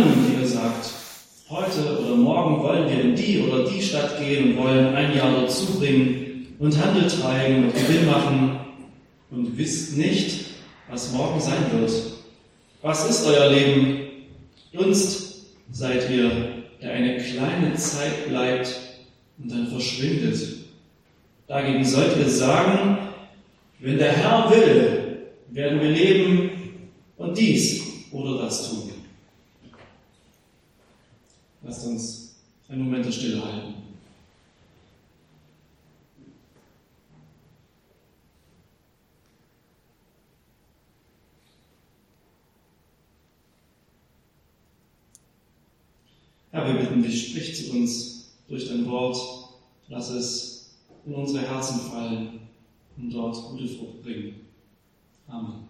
Planungen, die ihr sagt, heute oder morgen wollen wir in die oder die Stadt gehen und wollen ein Jahr dort zubringen und Handel treiben und Gewinn machen und wisst nicht, was morgen sein wird. Was ist euer Leben? Dunst seid ihr, der eine kleine Zeit bleibt und dann verschwindet. Dagegen sollt ihr sagen, wenn der Herr will, werden wir leben und dies oder das tun. Lasst uns einen Moment der Stille halten. Herr, wir bitten dich, sprich zu uns durch dein Wort, lass es in unsere Herzen fallen und dort gute Frucht bringen. Amen.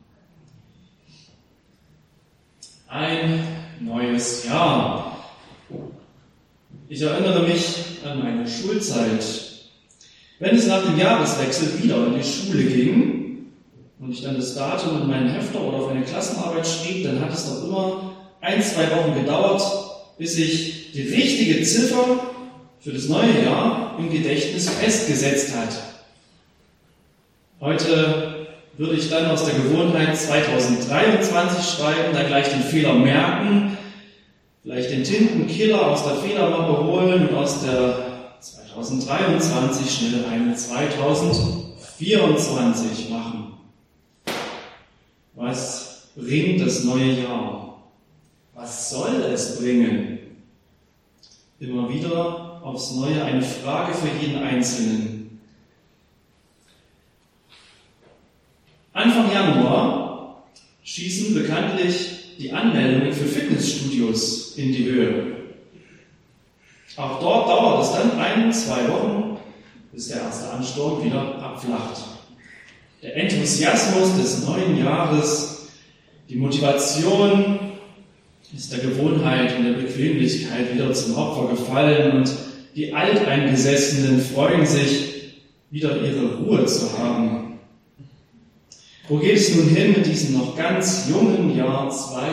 Ein neues Jahr. Ich erinnere mich an meine Schulzeit. Wenn es nach dem Jahreswechsel wieder in die Schule ging und ich dann das Datum in meinen Hefter oder auf eine Klassenarbeit schrieb, dann hat es doch immer 1-2 Wochen gedauert, bis ich die richtige Ziffer für das neue Jahr im Gedächtnis festgesetzt hat. Heute würde ich dann aus der Gewohnheit 2023 schreiben, da gleich den Fehler merken, vielleicht den Tintenkiller aus der Fehlermappe holen und aus der 2023 schnell eine 2024 machen. Was bringt das neue Jahr? Was soll es bringen? Immer wieder aufs Neue eine Frage für jeden Einzelnen. Anfang Januar schießen bekanntlich die Anmeldungen für Fitnessstudios in die Höhe. Auch dort dauert es dann 1-2 Wochen, bis der erste Ansturm wieder abflacht. Der Enthusiasmus des neuen Jahres, die Motivation ist der Gewohnheit und der Bequemlichkeit wieder zum Opfer gefallen und die Alteingesessenen freuen sich, wieder ihre Ruhe zu haben. Wo geht es nun hin mit diesem noch ganz jungen Jahr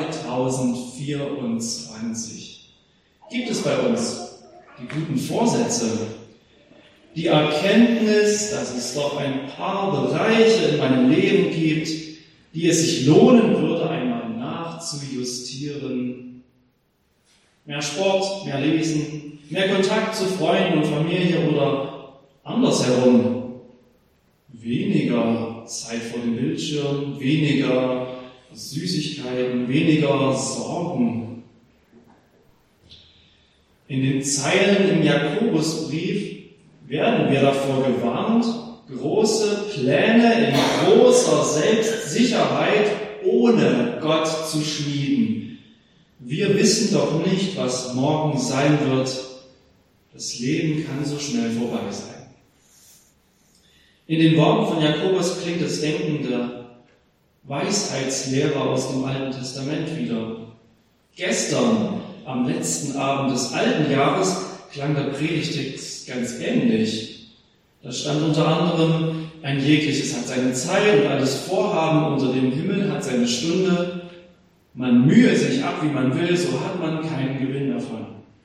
2024? Gibt es bei uns die guten Vorsätze, die Erkenntnis, dass es doch ein paar Bereiche in meinem Leben gibt, die es sich lohnen würde, einmal nachzujustieren? Mehr Sport, mehr Lesen, mehr Kontakt zu Freunden und Familie oder andersherum. Weniger Zeit vor dem Bildschirm, weniger Süßigkeiten, weniger Sorgen. In den Zeilen im Jakobusbrief werden wir davor gewarnt, große Pläne in großer Selbstsicherheit ohne Gott zu schmieden. Wir wissen doch nicht, was morgen sein wird. Das Leben kann so schnell vorbei sein. In den Worten von Jakobus klingt das Denken der Weisheitslehrer aus dem Alten Testament wieder. Gestern, am letzten Abend des alten Jahres, klang der Predigtext ganz ähnlich. Da stand unter anderem, ein jegliches hat seine Zeit und alles Vorhaben unter dem Himmel hat seine Stunde. Man mühe sich ab, wie man will, so hat man keinen Gewinn davon.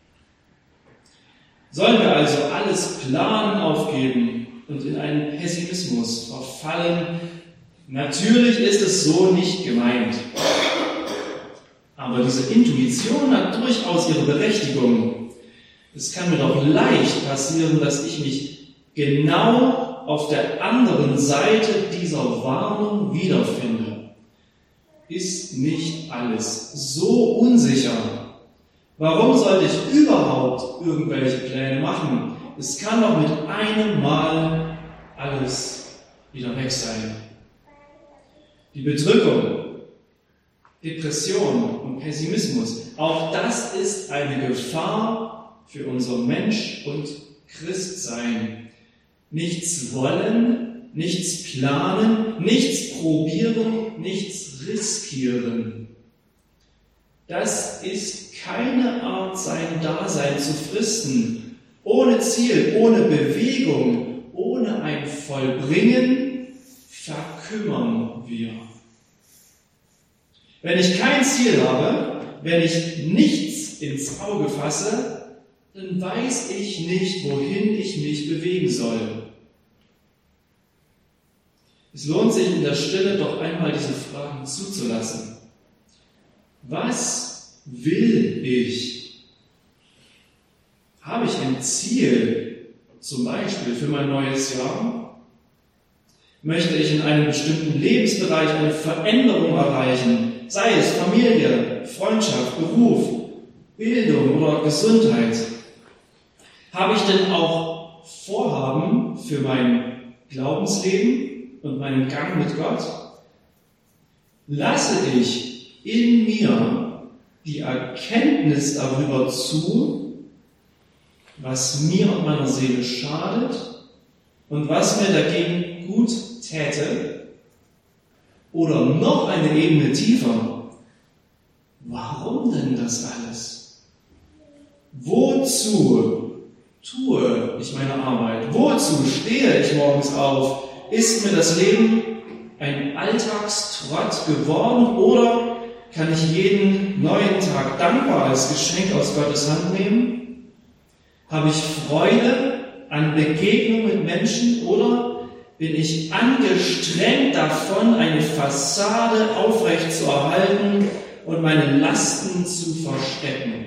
Sollen wir also alles Planen aufgeben und in einen Pessimismus verfallen? Natürlich ist es so nicht gemeint. Aber diese Intuition hat durchaus ihre Berechtigung. Es kann mir doch leicht passieren, dass ich mich genau auf der anderen Seite dieser Warnung wiederfinde. Ist nicht alles so unsicher? Warum sollte ich überhaupt irgendwelche Pläne machen? Es kann doch mit einem Mal alles wieder weg sein. Die Bedrückung, Depression und Pessimismus, auch das ist eine Gefahr für unser Mensch- und Christsein. Nichts wollen, nichts planen, nichts probieren, nichts riskieren. Das ist keine Art, sein Dasein zu fristen. Ohne Ziel, ohne Bewegung, ohne ein Vollbringen verkümmern wir. Wenn ich kein Ziel habe, wenn ich nichts ins Auge fasse, dann weiß ich nicht, wohin ich mich bewegen soll. Es lohnt sich in der Stille doch einmal diese Fragen zuzulassen. Was will ich? Habe ich ein Ziel, zum Beispiel für mein neues Jahr? Möchte ich in einem bestimmten Lebensbereich eine Veränderung erreichen, sei es Familie, Freundschaft, Beruf, Bildung oder Gesundheit? Habe ich denn auch Vorhaben für mein Glaubensleben und meinen Gang mit Gott? Lasse ich in mir die Erkenntnis darüber zu, was mir und meiner Seele schadet und was mir dagegen gut täte? Oder noch eine Ebene tiefer, warum denn das alles? Wozu tue ich meine Arbeit? Wozu stehe ich morgens auf? Ist mir das Leben ein Alltagstrott geworden oder kann ich jeden neuen Tag dankbar als Geschenk aus Gottes Hand nehmen? Habe ich Freude an Begegnung mit Menschen oder bin ich angestrengt davon, eine Fassade aufrecht zu erhalten und meine Lasten zu verstecken?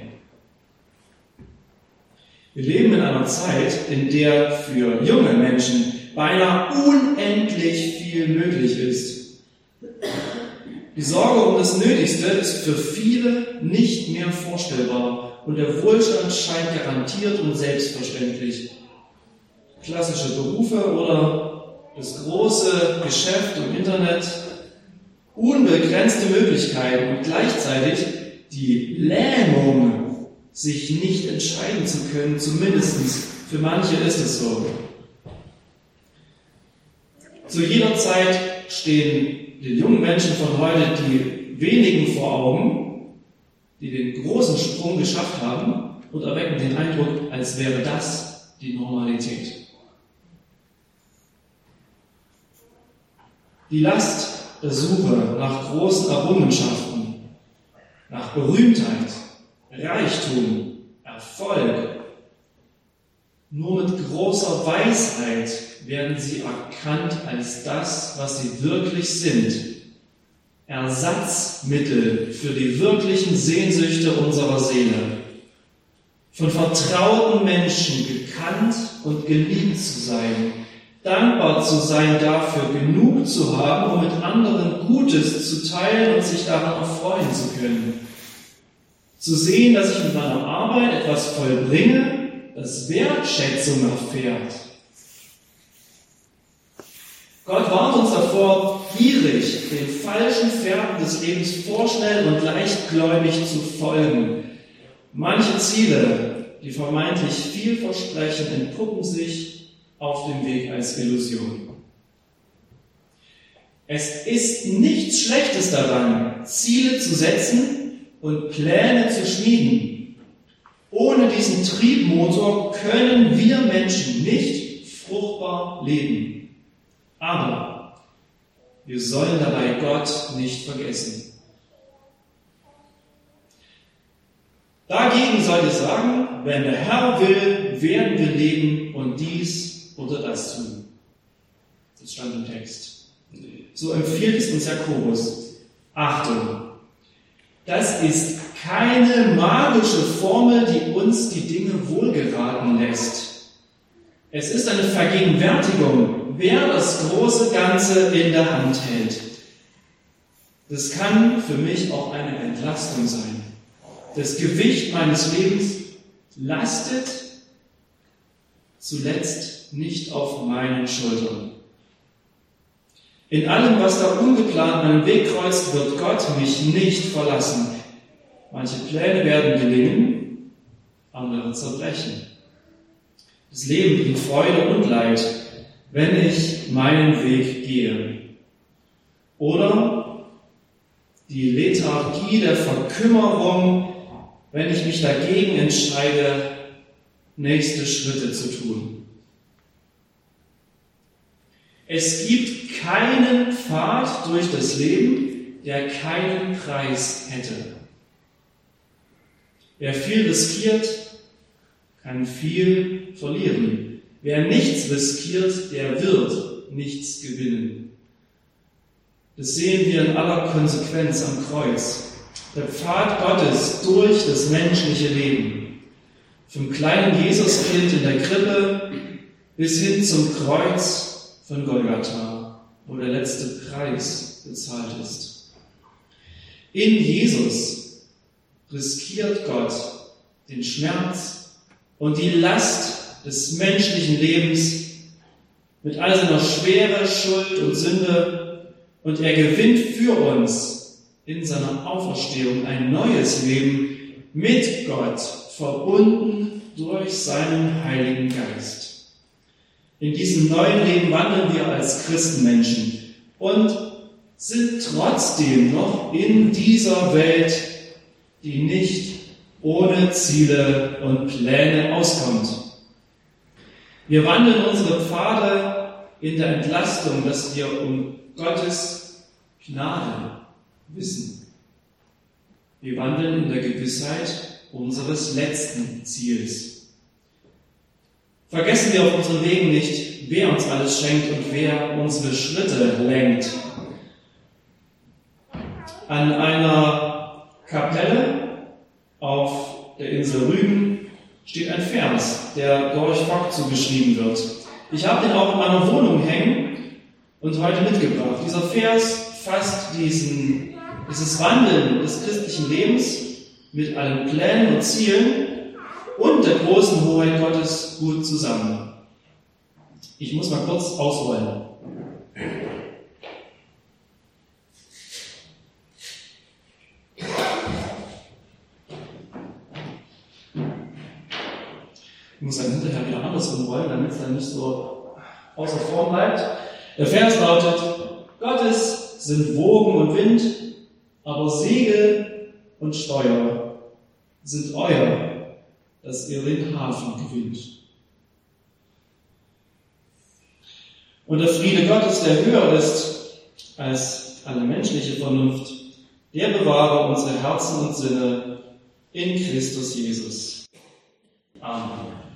Wir leben in einer Zeit, in der für junge Menschen beinahe unendlich viel möglich ist. Die Sorge um das Nötigste ist für viele nicht mehr vorstellbar und der Wohlstand scheint garantiert und selbstverständlich. Klassische Berufe oder das große Geschäft im Internet, unbegrenzte Möglichkeiten und gleichzeitig die Lähmung, sich nicht entscheiden zu können, zumindest für manche ist es so. Zu jeder Zeit stehen den jungen Menschen von heute die wenigen vor Augen, die den großen Sprung geschafft haben und erwecken den Eindruck, als wäre das die Normalität. Die Last der Suche nach großen Errungenschaften, nach Berühmtheit, Reichtum, Erfolg. Nur mit großer Weisheit werden sie erkannt als das, was sie wirklich sind. Ersatzmittel für die wirklichen Sehnsüchte unserer Seele. Von vertrauten Menschen gekannt und geliebt zu sein. Dankbar zu sein dafür, genug zu haben, um mit anderen Gutes zu teilen und sich daran erfreuen zu können. Zu sehen, dass ich mit meiner Arbeit etwas vollbringe, das Wertschätzung erfährt. Gott warnt uns davor, gierig den falschen Fährten des Lebens vorschnell und leichtgläubig zu folgen. Manche Ziele, die vermeintlich viel versprechen, entpuppen sich auf dem Weg als Illusion. Es ist nichts Schlechtes daran, Ziele zu setzen und Pläne zu schmieden. Ohne diesen Triebmotor können wir Menschen nicht fruchtbar leben. Aber wir sollen dabei Gott nicht vergessen. Dagegen sollt ihr sagen, wenn der Herr will, werden wir leben und dies oder das tun. Das stand im Text. So empfiehlt es uns Jakobus. Achtung! Das ist keine magische Formel, die uns die Dinge wohlgeraten lässt. Es ist eine Vergegenwärtigung, wer das große Ganze in der Hand hält. Das kann für mich auch eine Entlastung sein. Das Gewicht meines Lebens lastet zuletzt nicht auf meinen Schultern. In allem, was da ungeplant meinen Weg kreuzt, wird Gott mich nicht verlassen. Manche Pläne werden gelingen, andere zerbrechen. Das Leben bringt Freude und Leid, wenn ich meinen Weg gehe. Oder die Lethargie der Verkümmerung, wenn ich mich dagegen entscheide, nächste Schritte zu tun. Es gibt keinen Pfad durch das Leben, der keinen Preis hätte. Wer viel riskiert, kann viel verlieren. Wer nichts riskiert, der wird nichts gewinnen. Das sehen wir in aller Konsequenz am Kreuz. Der Pfad Gottes durch das menschliche Leben. Vom kleinen Jesuskind in der Krippe bis hin zum Kreuz von Golgatha, wo der letzte Preis bezahlt ist. In Jesus riskiert Gott den Schmerz und die Last des menschlichen Lebens mit all seiner Schwere, Schuld und Sünde, und er gewinnt für uns in seiner Auferstehung ein neues Leben mit Gott, verbunden durch seinen Heiligen Geist. In diesem neuen Leben wandeln wir als Christenmenschen und sind trotzdem noch in dieser Welt, die nicht ohne Ziele und Pläne auskommt. Wir wandeln unsere Pfade in der Entlastung, dass wir um Gottes Gnade wissen. Wir wandeln in der Gewissheit unseres letzten Ziels. Vergessen wir auf unseren Wegen nicht, wer uns alles schenkt und wer unsere Schritte lenkt. An einer Kapelle auf der Insel Rügen steht ein Vers, der Dorch Fock zugeschrieben wird. Ich habe den auch in meiner Wohnung hängen und heute mitgebracht. Dieser Vers fasst dieses Wandeln des christlichen Lebens mit allen Plänen und Zielen und der großen Hoheit Gottes gut zusammen. Ich muss mal kurz ausholen. Ich muss dann hinterher wieder anders umrollen, damit es dann nicht so außer Form bleibt. Der Vers lautet: Gottes sind Wogen und Wind, aber Segel und Steuer sind euer, dass ihr den Hafen gewinnt. Und der Friede Gottes, der höher ist als alle menschliche Vernunft, der bewahre unsere Herzen und Sinne in Christus Jesus. Amen.